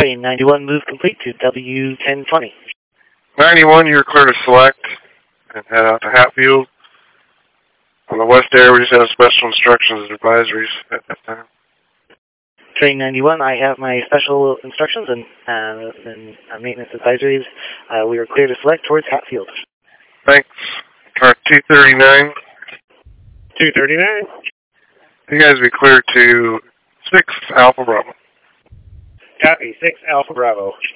Train 91, move complete to W1020. 91, you're clear to select and head out to Hatfield. On the west area, we just have special instructions and advisories at that time. Train 91, I have my special instructions and maintenance advisories. We are clear to select towards Hatfield. Thanks. Car 239. 239. You guys be clear to 6 Alpha Bravo. Copy, 6 Alpha Bravo.